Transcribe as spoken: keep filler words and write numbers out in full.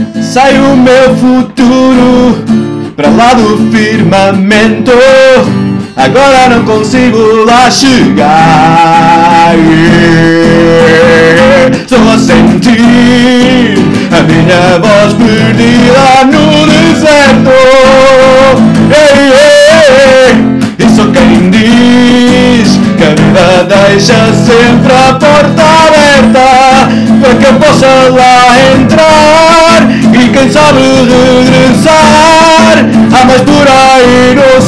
Sai o meu futuro para lá do firmamento. Agora não consigo lá chegar. Estou a sentir a minha voz perdida no deserto. Ei, ei, e sou quem diz que a vida deixa sempre a porta aberta para que eu possa lá entrar e quem sabe regressar. Há mais por aí no